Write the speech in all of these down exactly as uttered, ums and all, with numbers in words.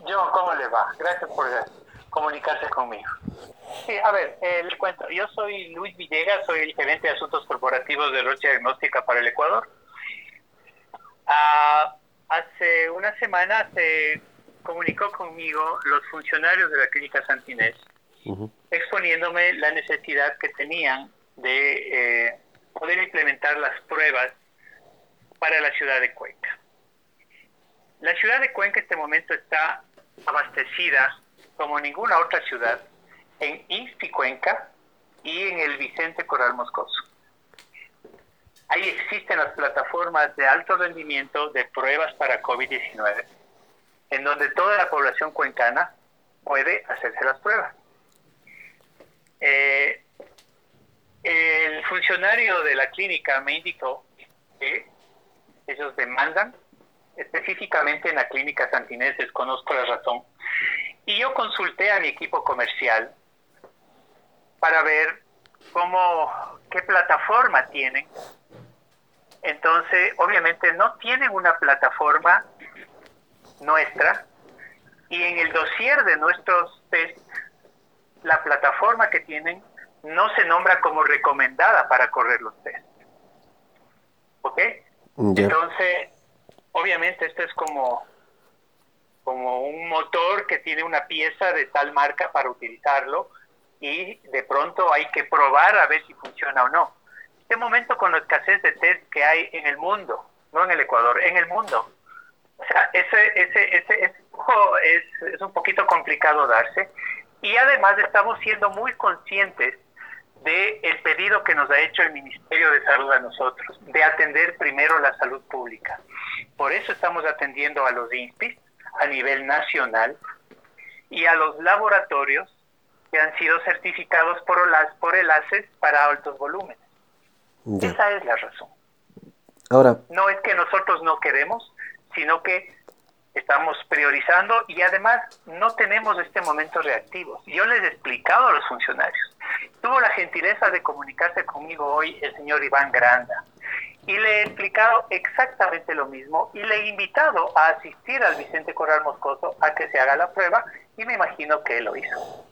John, ¿cómo le va? Gracias por comunicarse conmigo. Sí, a ver, eh, les cuento. Yo soy Luis Villegas, soy el gerente de asuntos corporativos de Roche Diagnóstica para el Ecuador. Ah, hace una semana se comunicó conmigo los funcionarios de la Clínica Santa Inés, uh-huh. exponiéndome la necesidad que tenían de eh, poder implementar las pruebas para la ciudad de Cuenca. La ciudad de Cuenca en este momento está abastecida como ninguna otra ciudad en INSPI Cuenca y en el Vicente Corral Moscoso. Ahí existen las plataformas de alto rendimiento de pruebas para COVID diecinueve, en donde toda la población cuencana puede hacerse las pruebas. Eh, el funcionario de la clínica me indicó que ellos demandan, específicamente en la clínica Santa Inés, desconozco la razón, y yo consulté a mi equipo comercial para ver cómo, qué plataforma tienen. Entonces, obviamente no tienen una plataforma nuestra, y en el dossier de nuestros test, la plataforma que tienen no se nombra como recomendada para correr los test. ¿Ok? Yeah. Entonces, obviamente esto es como, como un motor que tiene una pieza de tal marca para utilizarlo, y de pronto hay que probar a ver si funciona o no. En este momento, con la escasez de test que hay en el mundo, no en el Ecuador, en el mundo, o sea, ese, ese, ese, ese es, es un poquito complicado darse, y además estamos siendo muy conscientes del pedido que nos ha hecho el Ministerio de Salud a nosotros, de atender primero la salud pública. Por eso estamos atendiendo a los INSPIs a nivel nacional y a los laboratorios que han sido certificados por, las, por el A C E S para altos volúmenes. Ya. Esa es la razón. Ahora, no es que nosotros no queremos, sino que estamos priorizando y además no tenemos este momento reactivos. Yo les he explicado a los funcionarios. Tuvo la gentileza de comunicarse conmigo hoy el señor Iván Granda y le he explicado exactamente lo mismo y le he invitado a asistir al Vicente Corral Moscoso a que se haga la prueba, y me imagino que él lo hizo.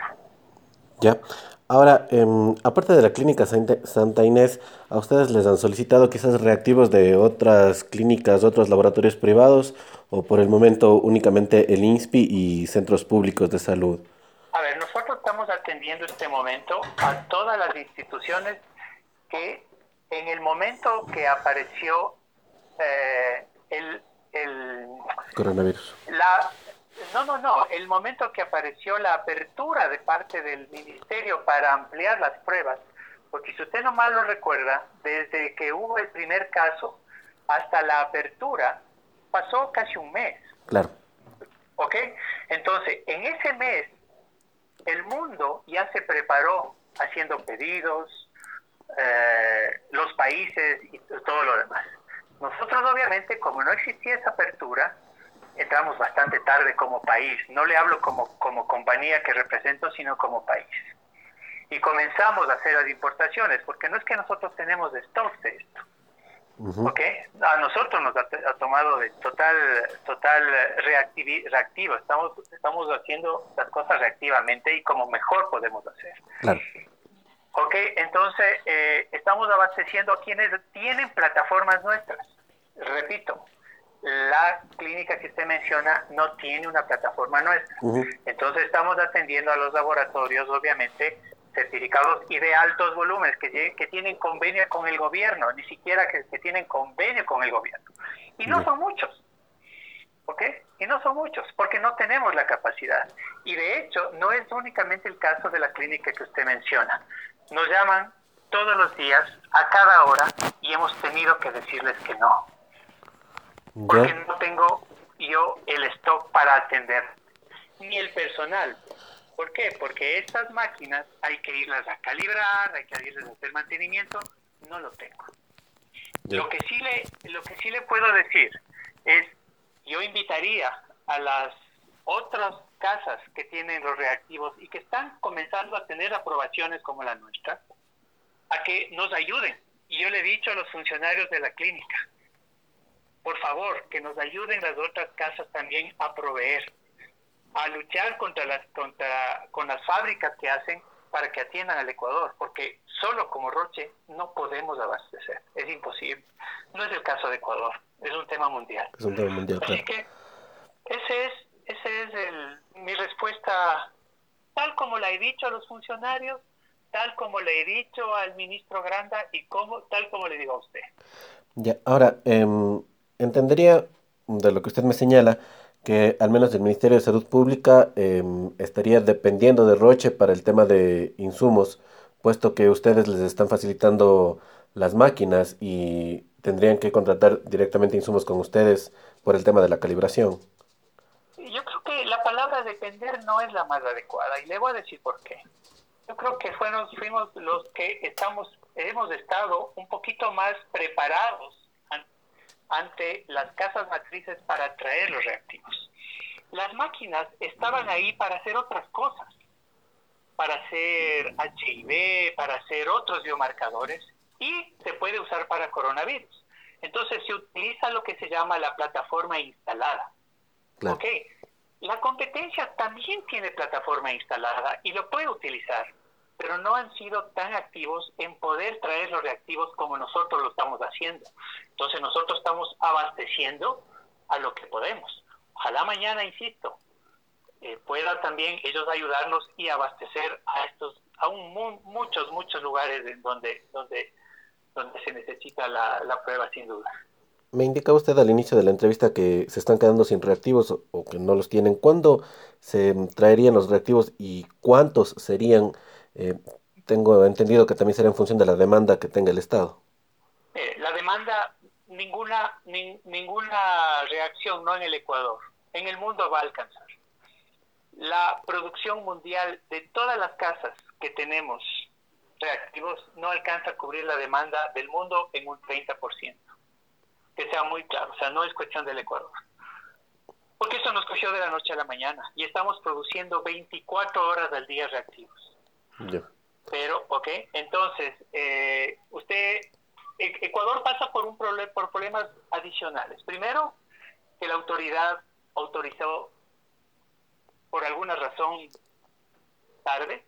Ya. Ahora, eh, aparte de la clínica Santa Inés, ¿a ustedes les han solicitado quizás reactivos de otras clínicas, otros laboratorios privados, o por el momento únicamente el INSPI y centros públicos de salud? A ver, nosotros estamos atendiendo este momento a todas las instituciones que en el momento que apareció eh, el, el coronavirus. La, no, no, no, el momento que apareció la apertura de parte del Ministerio para ampliar las pruebas, porque si usted no mal lo recuerda, desde que hubo el primer caso hasta la apertura, pasó casi un mes. Claro. ¿Ok? Entonces, en ese mes, el mundo ya se preparó haciendo pedidos, eh, los países y todo lo demás. Nosotros, obviamente, como no existía esa apertura, entramos bastante tarde como país. No le hablo como, como compañía que represento, sino como país. Y comenzamos a hacer las importaciones, porque no es que nosotros tenemos stock de esto. Uh-huh. ¿Ok? A nosotros nos ha, ha tomado de total, total reactivi, reactivo. Estamos, estamos haciendo las cosas reactivamente y como mejor podemos hacer. Claro. ¿Ok? Entonces, eh, estamos abasteciendo a quienes tienen plataformas nuestras. Repito, la clínica que usted menciona no tiene una plataforma nuestra. Uh-huh. Entonces estamos atendiendo a los laboratorios, obviamente, certificados y de altos volúmenes, que, que tienen convenio con el gobierno, ni siquiera que, que tienen convenio con el gobierno. Y no uh-huh. son muchos, ¿ok? Y no son muchos, porque no tenemos la capacidad. Y de hecho, no es únicamente el caso de la clínica que usted menciona. Nos llaman todos los días, a cada hora, y hemos tenido que decirles que no. Porque yeah. no tengo yo el stock para atender, ni el personal. ¿Por qué? Porque estas máquinas hay que irlas a calibrar, hay que irles a hacer mantenimiento. No lo tengo. Yeah. Lo que sí le, lo que sí le puedo decir es, yo invitaría a las otras casas que tienen los reactivos y que están comenzando a tener aprobaciones como la nuestra, a que nos ayuden. Y yo le he dicho a los funcionarios de la clínica, por favor, que nos ayuden las otras casas también a proveer, a luchar contra las, contra, con las fábricas que hacen para que atiendan al Ecuador, porque solo como Roche no podemos abastecer, es imposible. No es el caso de Ecuador, es un tema mundial. Es un tema mundial, Así claro. que ese es, ese es el, mi respuesta, tal como la he dicho a los funcionarios, tal como le he dicho al ministro Granda y como, tal como le digo a usted. Ya, ahora, em, entendería de lo que usted me señala que al menos el Ministerio de Salud Pública em, estaría dependiendo de Roche para el tema de insumos, puesto que ustedes les están facilitando las máquinas y tendrían que contratar directamente insumos con ustedes por el tema de la calibración. Yo creo que la palabra depender no es la más adecuada y le voy a decir por qué. Yo creo que fueron, fuimos los que estamos, hemos estado un poquito más preparados an, ante las casas matrices para traer los reactivos. Las máquinas estaban ahí para hacer otras cosas, para hacer H I V, para hacer otros biomarcadores y se puede usar para coronavirus. Entonces se utiliza lo que se llama la plataforma instalada. Claro. Ok, la competencia también tiene plataforma instalada y lo puede utilizar, pero no han sido tan activos en poder traer los reactivos como nosotros lo estamos haciendo. Entonces nosotros estamos abasteciendo a lo que podemos. Ojalá mañana, insisto, eh, pueda también ellos ayudarnos y abastecer a estos, aún mu muchos, muchos lugares en donde, donde, donde se necesita la, la prueba sin duda. Me indicaba usted al inicio de la entrevista que se están quedando sin reactivos o, o que no los tienen. ¿Cuándo se traerían los reactivos y cuántos serían? Eh, tengo entendido que también será en función de la demanda que tenga el Estado. Eh, la demanda, ninguna, ni, ninguna reacción, no en el Ecuador, en el mundo va a alcanzar. La producción mundial de todas las casas que tenemos reactivos no alcanza a cubrir la demanda del mundo en un treinta por ciento. Que sea muy claro, o sea, no es cuestión del Ecuador. Porque eso nos cogió de la noche a la mañana y estamos produciendo veinticuatro horas al día reactivos. Yeah. Pero, ok, entonces, eh, usted, Ecuador pasa por, un problem, por problemas adicionales. Primero, que la autoridad autorizó por alguna razón tarde.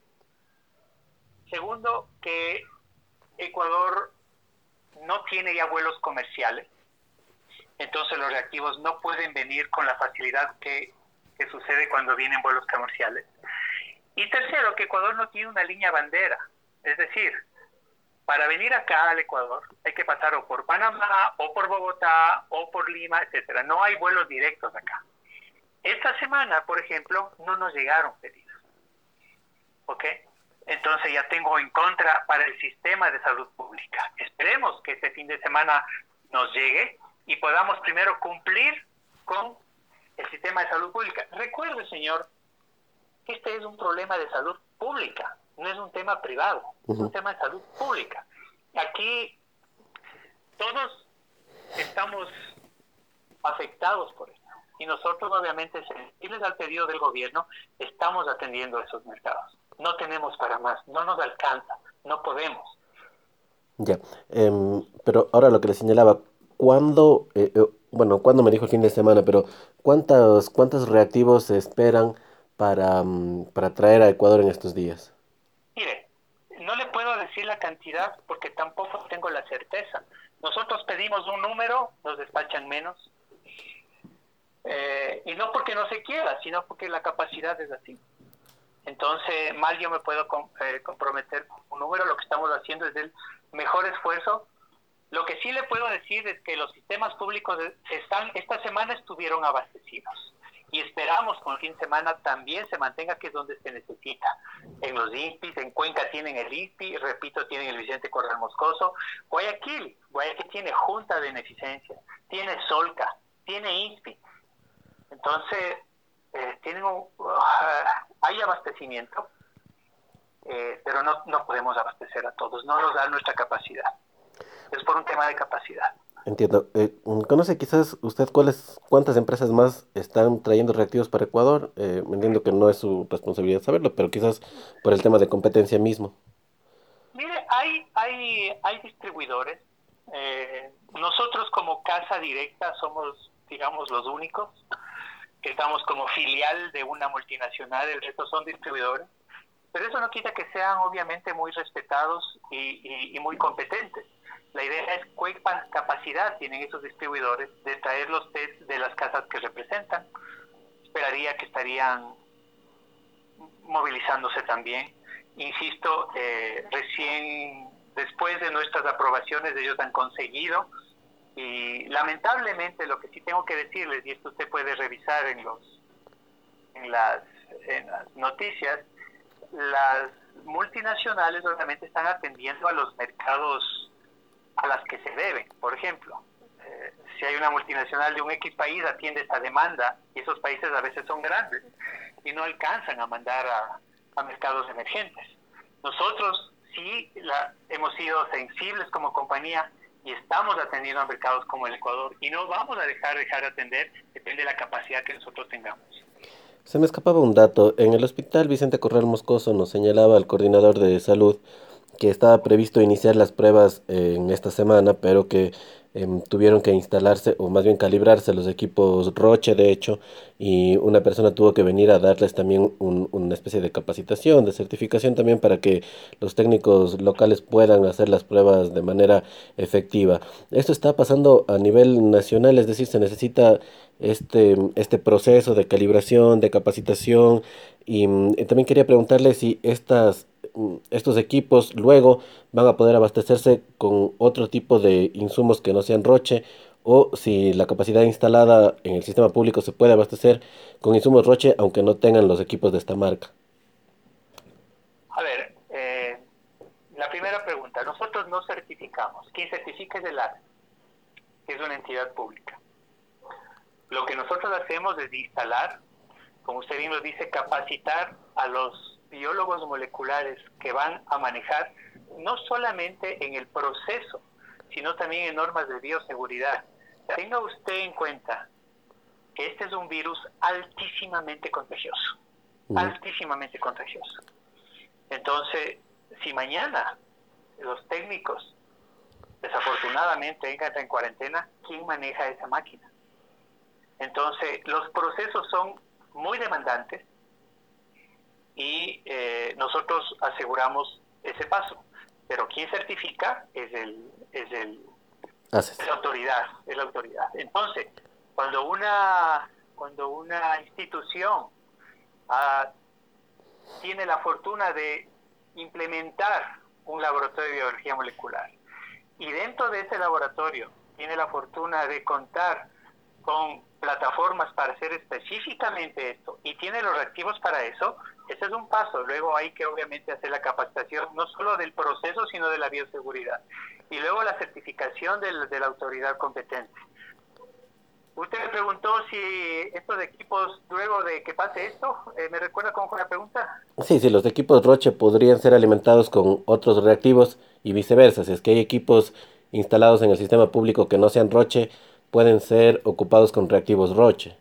Segundo, que Ecuador no tiene ya vuelos comerciales. Entonces los reactivos no pueden venir con la facilidad que, que sucede cuando vienen vuelos comerciales. Y tercero, que Ecuador no tiene una línea bandera. Es decir, para venir acá al Ecuador hay que pasar o por Panamá, o por Bogotá, o por Lima, etcétera. No hay vuelos directos acá. Esta semana, por ejemplo, no nos llegaron pedidos. ¿Ok? Entonces ya tengo en contra para el sistema de salud pública. Esperemos que este fin de semana nos llegue y podamos primero cumplir con el sistema de salud pública. Recuerde, señor, que este es un problema de salud pública, no es un tema privado, uh-huh. Es un tema de salud pública. Aquí todos estamos afectados por esto y nosotros, obviamente, sensibles al pedido del gobierno, estamos atendiendo esos mercados. No tenemos para más, no nos alcanza, no podemos. Ya, eh, pero ahora lo que le señalaba, ¿cuándo, eh, eh, bueno, cuándo me dijo el fin de semana, pero cuántos, cuántos reactivos se esperan para, um, para traer a Ecuador en estos días? Mire, no le puedo decir la cantidad porque tampoco tengo la certeza. Nosotros pedimos un número, nos despachan menos. Eh, y no porque no se quiera, sino porque la capacidad es así. Entonces, mal yo me puedo com eh, comprometer con un número. Lo que estamos haciendo es el mejor esfuerzo. Lo que sí le puedo decir es que los sistemas públicos están, esta semana estuvieron abastecidos. Y esperamos con el fin de semana también se mantenga, que es donde se necesita. En los I N P Is, en Cuenca tienen el I N P I, repito, tienen el Vicente Corral Moscoso. Guayaquil, Guayaquil tiene Junta de Beneficencia, tiene Solca, tiene I N P I. Entonces, eh, tienen un, uh, hay abastecimiento, eh, pero no, no podemos abastecer a todos, no nos da nuestra capacidad. Es por un tema de capacidad. Entiendo. Eh, ¿Conoce quizás usted cuáles, cuántas empresas más están trayendo reactivos para Ecuador? Eh, entiendo que no es su responsabilidad saberlo, pero quizás por el tema de competencia mismo. Mire, hay, hay, hay distribuidores. Eh, nosotros como casa directa somos, digamos, los únicos que estamos como filial de una multinacional, el resto son distribuidores, pero eso no quita que sean obviamente muy respetados y, y, y muy competentes. La idea es qué capacidad tienen esos distribuidores de traer los test de las casas que representan. Esperaría que estarían movilizándose también. Insisto, eh, recién después de nuestras aprobaciones ellos han conseguido, y lamentablemente lo que sí tengo que decirles, y esto usted puede revisar en los en las, en las noticias, las multinacionales obviamente están atendiendo a los mercados a las que se deben. Por ejemplo, eh, si hay una multinacional de un X país, atiende esta demanda, y esos países a veces son grandes y no alcanzan a mandar a, a mercados emergentes. Nosotros sí la, hemos sido sensibles como compañía y estamos atendiendo a mercados como el Ecuador, y no vamos a dejar, dejar de atender, depende de la capacidad que nosotros tengamos. Se me escapaba un dato. En el hospital Vicente Corral Moscoso nos señalaba el coordinador de salud que estaba previsto iniciar las pruebas eh, en esta semana, pero que eh, tuvieron que instalarse, o más bien calibrarse los equipos Roche, de hecho, y una persona tuvo que venir a darles también un, una especie de capacitación, de certificación también, para que los técnicos locales puedan hacer las pruebas de manera efectiva. Esto está pasando a nivel nacional, es decir, se necesita este, este proceso de calibración, de capacitación, y, y también quería preguntarle si estas estos equipos luego van a poder abastecerse con otro tipo de insumos que no sean Roche, o si la capacidad instalada en el sistema público se puede abastecer con insumos Roche aunque no tengan los equipos de esta marca. A ver, eh, la primera pregunta, nosotros no certificamos. Quien certifica es el A R E, que es una entidad pública. Lo que nosotros hacemos es instalar, como usted bien lo dice, capacitar a los biólogos moleculares que van a manejar no solamente en el proceso, sino también en normas de bioseguridad. Tenga usted en cuenta que este es un virus altísimamente contagioso, uh-huh. altísimamente contagioso. Entonces, si mañana los técnicos desafortunadamente entran en cuarentena, ¿quién maneja esa máquina? Entonces, los procesos son muy demandantes, y eh, nosotros aseguramos ese paso, pero quien certifica es el es el es la autoridad, es la autoridad. Entonces, cuando una cuando una institución ah, tiene la fortuna de implementar un laboratorio de biología molecular, y dentro de ese laboratorio tiene la fortuna de contar con plataformas para hacer específicamente esto, y tiene los reactivos para eso, ese es un paso. Luego hay que obviamente hacer la capacitación no solo del proceso, sino de la bioseguridad, y luego la certificación del, de la autoridad competente. Usted me preguntó si estos equipos, luego de que pase esto, eh, ¿me recuerda cómo fue la pregunta? Sí, sí, los equipos Roche podrían ser alimentados con otros reactivos y viceversa. Si es que hay equipos instalados en el sistema público que no sean Roche, pueden ser ocupados con reactivos Roche.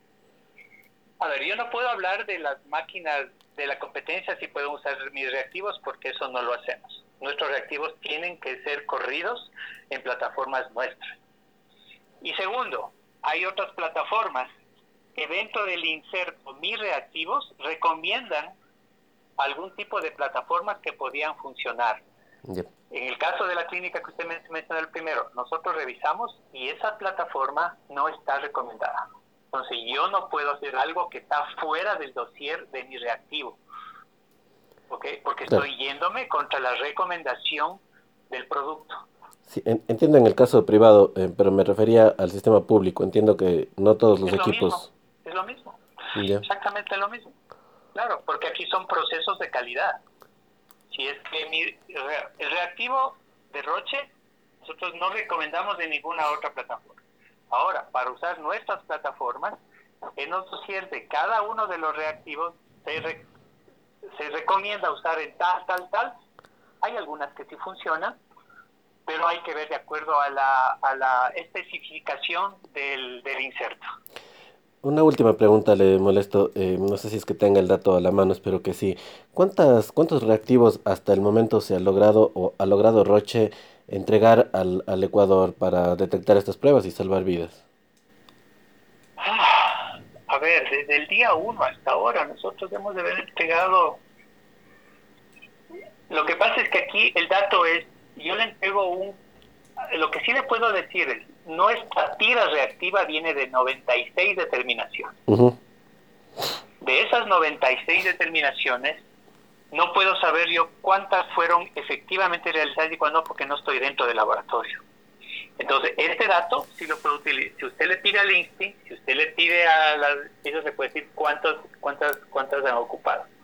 A ver, yo no puedo hablar de las máquinas de la competencia si pueden usar mis reactivos, porque eso no lo hacemos. Nuestros reactivos tienen que ser corridos en plataformas nuestras. Y segundo, hay otras plataformas que dentro del inserto mis reactivos recomiendan algún tipo de plataformas que podían funcionar. Yep. En el caso de la clínica que usted mencionó el primero, nosotros revisamos y esa plataforma no está recomendada. Entonces yo no puedo hacer algo que está fuera del dossier de mi reactivo, ¿okay? Porque claro, estoy yéndome contra la recomendación del producto. Sí, en, entiendo en el caso privado, eh, pero me refería al sistema público. Entiendo que no todos los es equipos... Lo es lo mismo, yeah. Exactamente lo mismo. Claro, porque aquí son procesos de calidad. Si es que mi, el reactivo de Roche, nosotros no recomendamos de ninguna otra plataforma. Ahora, para usar nuestras plataformas, en los dossiers de cada uno de los reactivos se, re, se recomienda usar en tal, tal, tal. Hay algunas que sí funcionan, pero hay que ver de acuerdo a la, a la especificación del, del inserto. Una última pregunta, le molesto, eh, no sé si es que tenga el dato a la mano, espero que sí. ¿Cuántas, ¿Cuántos reactivos hasta el momento se ha logrado o ha logrado Roche entregar al, al Ecuador para detectar estas pruebas y salvar vidas? A a ver, desde el día uno hasta ahora nosotros hemos de haber entregado. Lo que pasa es que aquí el dato es, yo le entrego un, lo que sí le puedo decir es, nuestra tira reactiva viene de noventa y seis determinaciones. Uh-huh. De esas noventa y seis determinaciones, no puedo saber yo cuántas fueron efectivamente realizadas y cuándo, porque no estoy dentro del laboratorio. Entonces, este dato sí lo puedo utilizar. Si usted le pide al INSTI, si usted le pide a las, ellos le puede decir cuántos, cuántas, cuántas han ocupado.